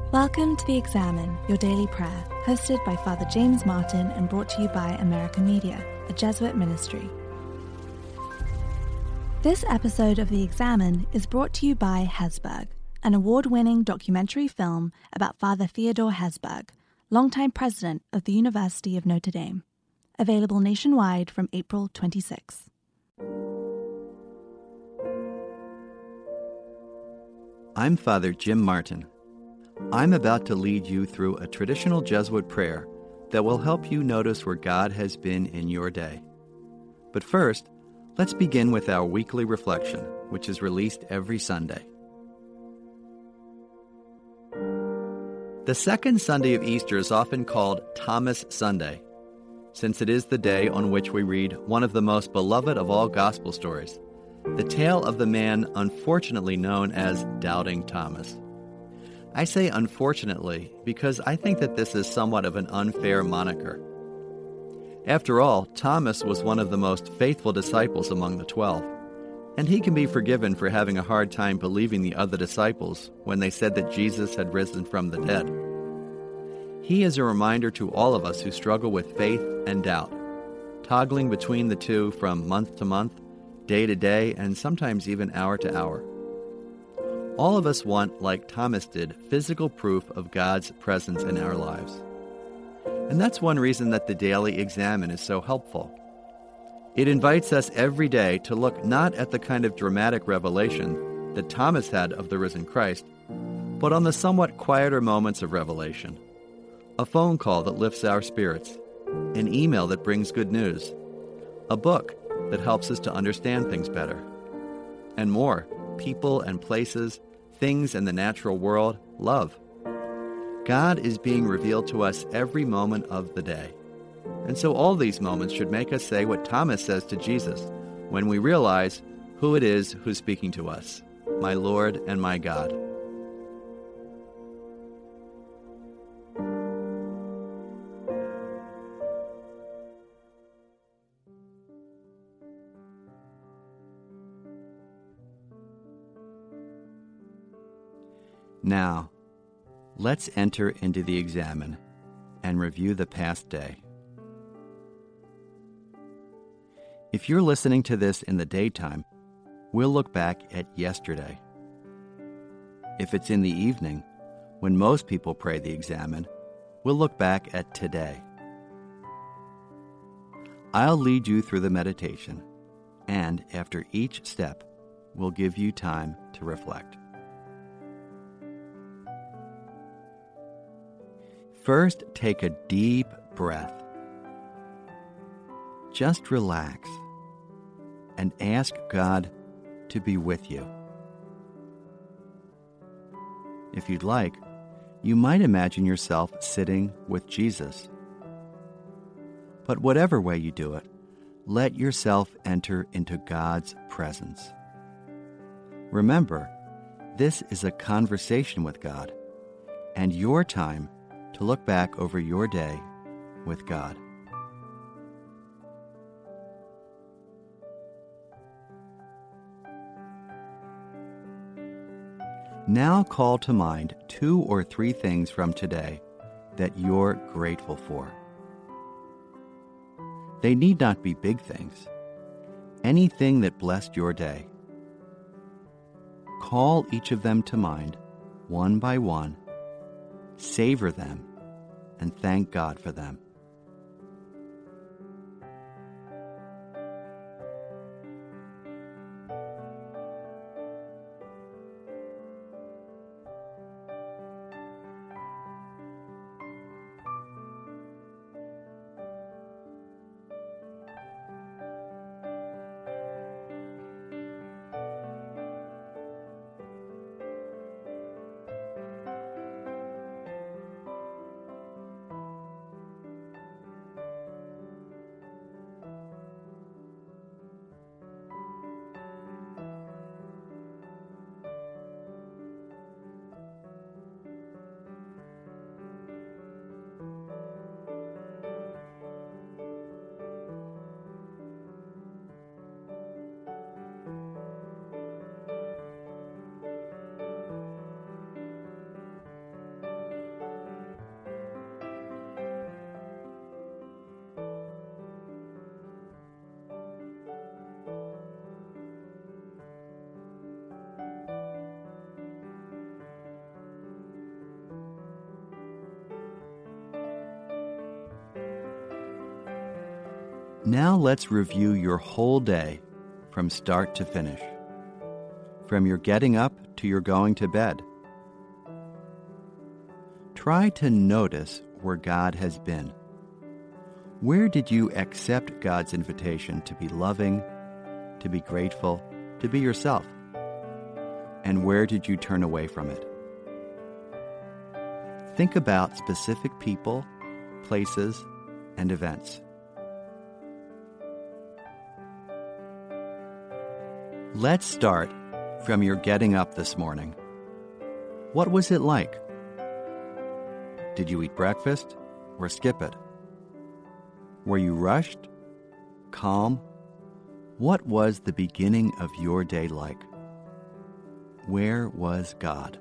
Welcome to The Examen, your daily prayer, hosted by Father James Martin and brought to you by America Media, a Jesuit ministry. This episode of The Examen is brought to you by Hesburgh, an award-winning documentary film about Father Theodore Hesburgh, longtime president of the University of Notre Dame. Available nationwide from April 26. I'm Father Jim Martin. I'm about to lead you through a traditional Jesuit prayer that will help you notice where God has been in your day. But first, let's begin with our weekly reflection, which is released every Sunday. The second Sunday of Easter is often called Thomas Sunday, since it is the day on which we read one of the most beloved of all gospel stories, the tale of the man unfortunately known as Doubting Thomas. I say unfortunately because I think that this is somewhat of an unfair moniker. After all, Thomas was one of the most faithful disciples among the 12, and he can be forgiven for having a hard time believing the other disciples when they said that Jesus had risen from the dead. He is a reminder to all of us who struggle with faith and doubt, toggling between the two from month to month, day to day, and sometimes even hour to hour. All of us want, like Thomas did, physical proof of God's presence in our lives. And that's one reason that the Daily Examen is so helpful. It invites us every day to look not at the kind of dramatic revelation that Thomas had of the risen Christ, but on the somewhat quieter moments of revelation. A phone call that lifts our spirits, an email that brings good news, a book that helps us to understand things better, and more, people and places, things in the natural world, love. God is being revealed to us every moment of the day. And so all these moments should make us say what Thomas says to Jesus when we realize who it is who's speaking to us, my Lord and my God. Now, let's enter into the Examen and review the past day. If you're listening to this in the daytime, we'll look back at yesterday. If it's in the evening, when most people pray the Examen, we'll look back at today. I'll lead you through the meditation, and after each step, we'll give you time to reflect. First, take a deep breath. Just relax and ask God to be with you. If you'd like, you might imagine yourself sitting with Jesus. But whatever way you do it, let yourself enter into God's presence. Remember, this is a conversation with God, and your time to look back over your day with God. Now call to mind 2 or 3 things from today that you're grateful for. They need not be big things. Anything that blessed your day. Call each of them to mind, one by one, savor them, and thank God for them. Now let's review your whole day from start to finish, from your getting up to your going to bed. Try to notice where God has been. Where did you accept God's invitation to be loving, to be grateful, to be yourself? And where did you turn away from it? Think about specific people, places, and events. Let's start from your getting up this morning. What was it like? Did you eat breakfast or skip it? Were you rushed? Calm? What was the beginning of your day like? Where was God?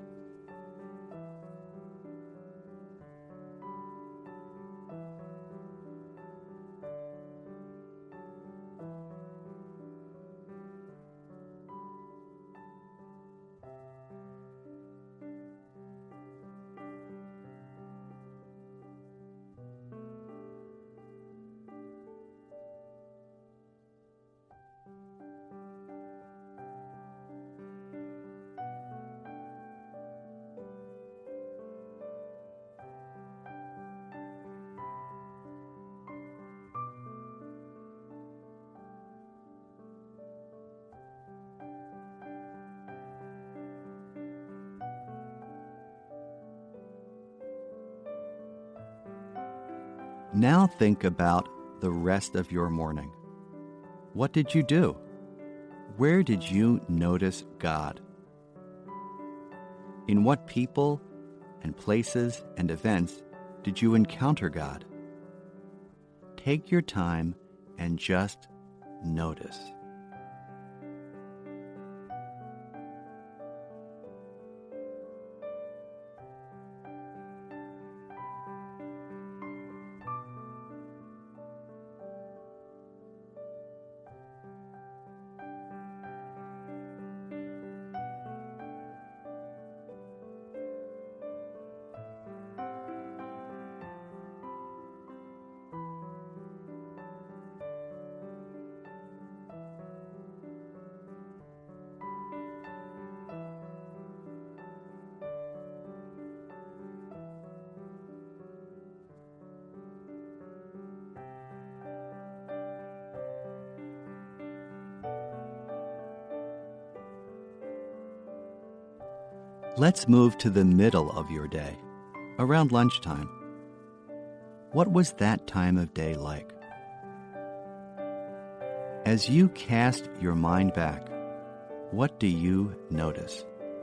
Now think about the rest of your morning. What did you do? Where did you notice God? In what people and places and events did you encounter God? Take your time and just notice. Let's move to the middle of your day, around lunchtime. What was that time of day like? As you cast your mind back, what do you notice?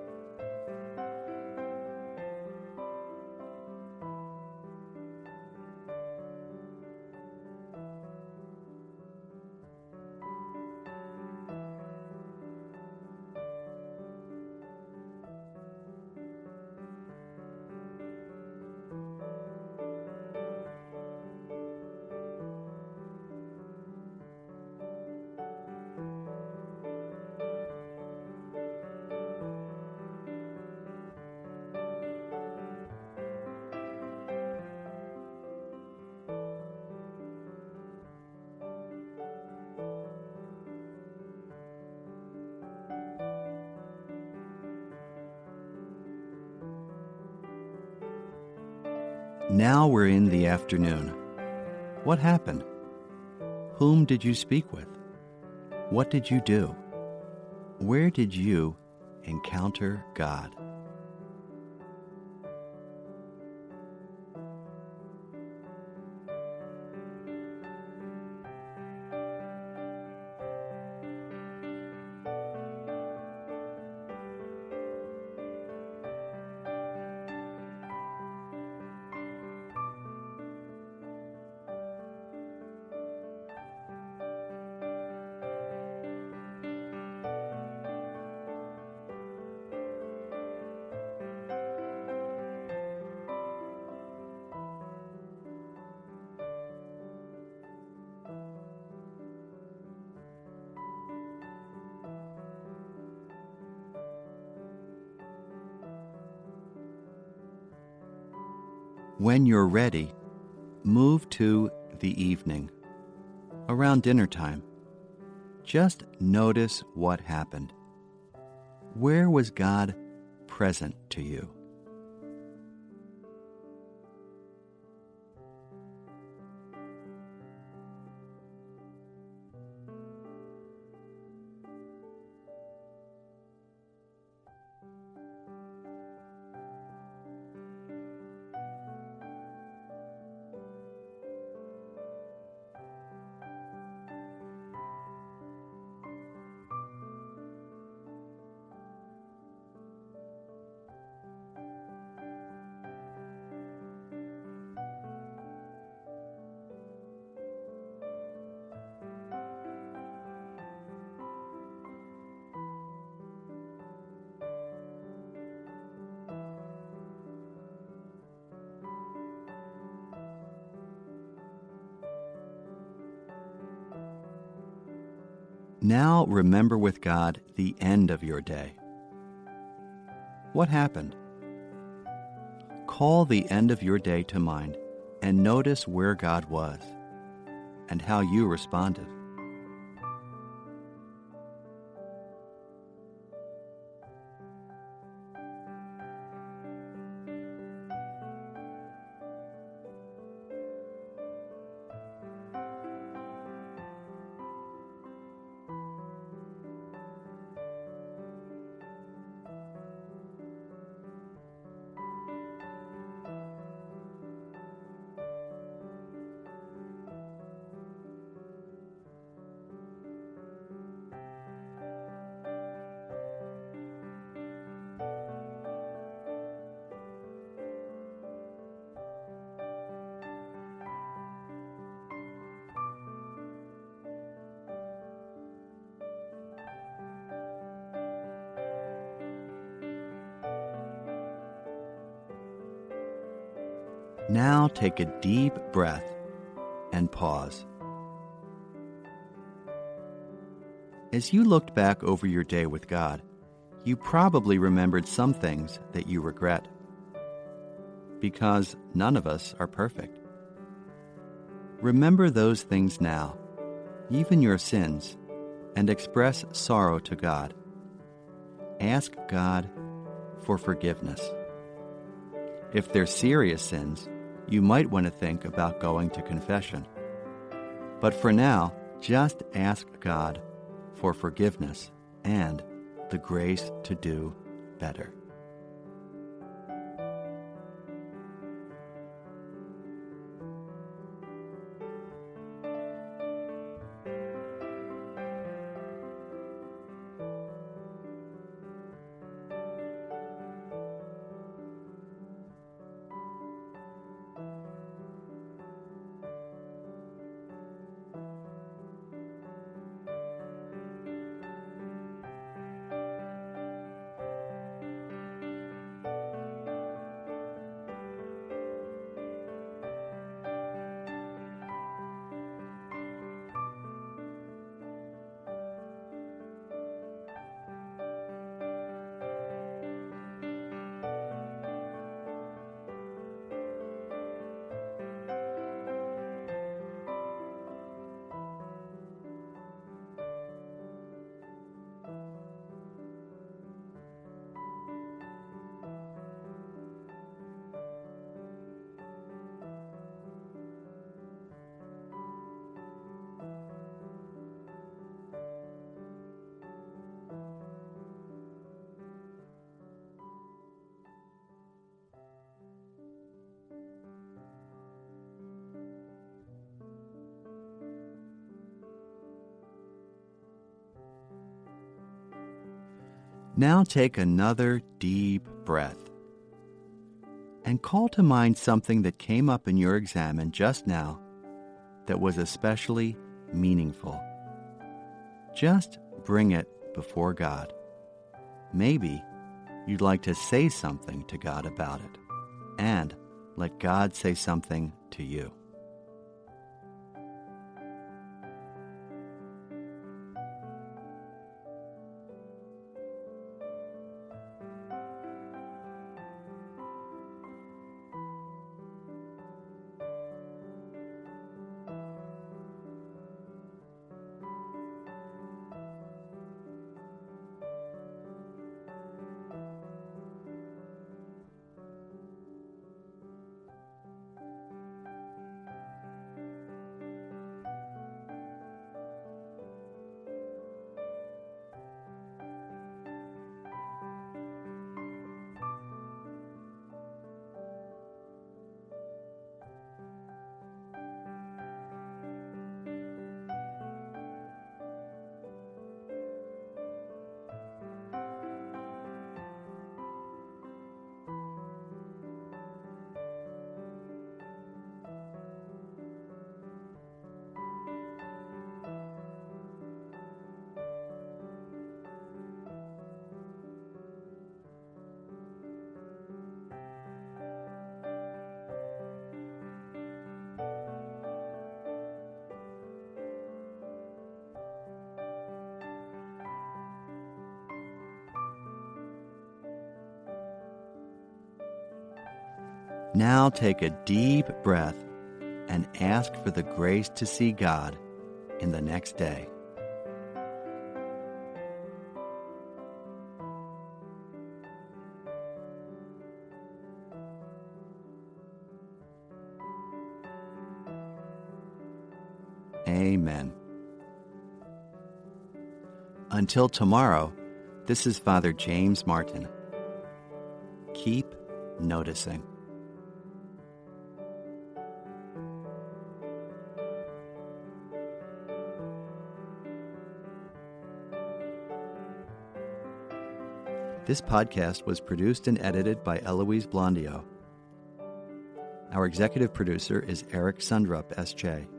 Now we're in the afternoon. What happened? Whom did you speak with? What did you do? Where did you encounter God? When you're ready, move to the evening. around dinner time. Just notice what happened. Where was God present to you? Now remember with God the end of your day. What happened? Call the end of your day to mind and notice where God was and how you responded. Now take a deep breath and pause. As you looked back over your day with God, you probably remembered some things that you regret, because none of us are perfect. Remember those things now, even your sins, and express sorrow to God. Ask God for forgiveness. If they're serious sins, you might want to think about going to confession. But for now, just ask God for forgiveness and the grace to do better. Now take another deep breath and call to mind something that came up in your examen just now that was especially meaningful. Just bring it before God. Maybe you'd like to say something to God about it, and let God say something to you. Now take a deep breath and ask for the grace to see God in the next day. Amen. Until tomorrow, this is Father James Martin. Keep noticing. This podcast was produced and edited by Eloise Blondio. Our executive producer is Eric Sundrup, S.J.